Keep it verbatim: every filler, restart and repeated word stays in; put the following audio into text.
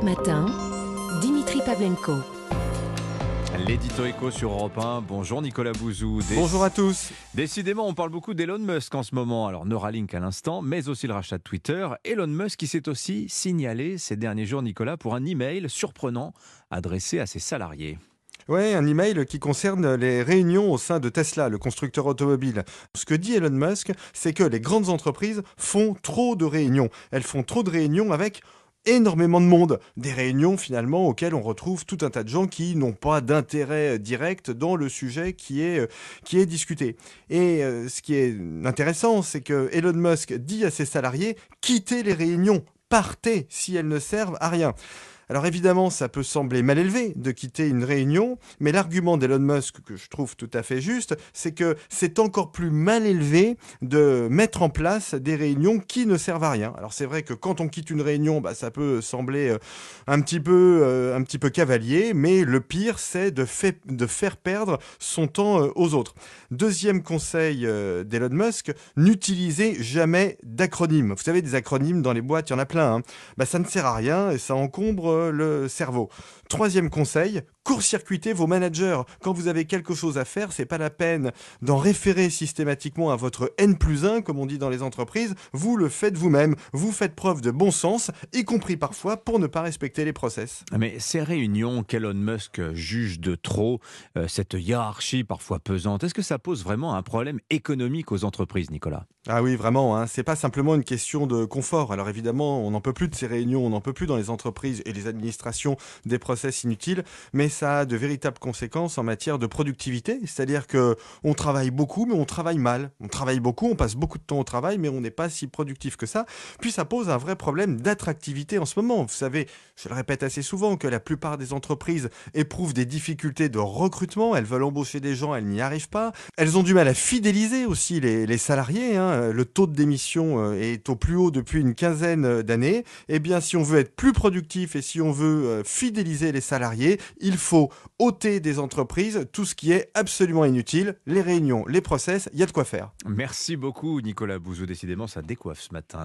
Matin, Dimitri Pavlenko. L'édito éco sur Europe un. Bonjour Nicolas Bouzou. Dé- Bonjour à tous. Décidément, on parle beaucoup d'Elon Musk en ce moment. Alors Neuralink à l'instant, mais aussi le rachat de Twitter. Elon Musk qui s'est aussi signalé ces derniers jours, Nicolas, pour un email surprenant adressé à ses salariés. Ouais, un email qui concerne les réunions au sein de Tesla, le constructeur automobile. Ce que dit Elon Musk, c'est que les grandes entreprises font trop de réunions. Elles font trop de réunions avec énormément de monde. Des réunions finalement auxquelles on retrouve tout un tas de gens qui n'ont pas d'intérêt direct dans le sujet qui est, euh, qui est discuté. Et euh, ce qui est intéressant, c'est que Elon Musk dit à ses salariés, quittez les réunions, partez si elles ne servent à rien. Alors évidemment, ça peut sembler mal élevé de quitter une réunion, mais l'argument d'Elon Musk, que je trouve tout à fait juste, c'est que c'est encore plus mal élevé de mettre en place des réunions qui ne servent à rien. Alors c'est vrai que quand on quitte une réunion, bah, ça peut sembler euh, un petit peu, euh, un petit peu cavalier, mais le pire, c'est de, fait, de faire perdre son temps euh, aux autres. Deuxième conseil euh, d'Elon Musk, n'utilisez jamais d'acronymes. Vous savez, des acronymes dans les boîtes, il y en a plein. Hein. Bah, ça ne sert à rien et ça encombre le cerveau. Troisième conseil, court-circuitez vos managers. Quand vous avez quelque chose à faire, c'est pas la peine d'en référer systématiquement à votre N plus un, comme on dit dans les entreprises. Vous le faites vous-même. Vous faites preuve de bon sens, y compris parfois pour ne pas respecter les process. Mais ces réunions qu'Elon Musk juge de trop, euh, cette hiérarchie parfois pesante, est-ce que ça pose vraiment un problème économique aux entreprises, Nicolas ? Ah oui, vraiment, hein. C'est pas simplement une question de confort. Alors évidemment, on n'en peut plus de ces réunions, on n'en peut plus dans les entreprises et les administrations des process inutiles, mais ça a de véritables conséquences en matière de productivité, c'est-à-dire que on travaille beaucoup, mais on travaille mal. On travaille beaucoup, on passe beaucoup de temps au travail, mais on n'est pas si productif que ça. Puis ça pose un vrai problème d'attractivité en ce moment. Vous savez, je le répète assez souvent, que la plupart des entreprises éprouvent des difficultés de recrutement, elles veulent embaucher des gens, elles n'y arrivent pas. Elles ont du mal à fidéliser aussi les, les salariés, hein. Le taux de démission est au plus haut depuis une quinzaine d'années. Eh bien, si on veut être plus productif et si on veut fidéliser les salariés, il faut ôter des entreprises tout ce qui est absolument inutile. Les réunions, les process, il y a de quoi faire. Merci beaucoup Nicolas Bouzou. Décidément, ça décoiffe ce matin.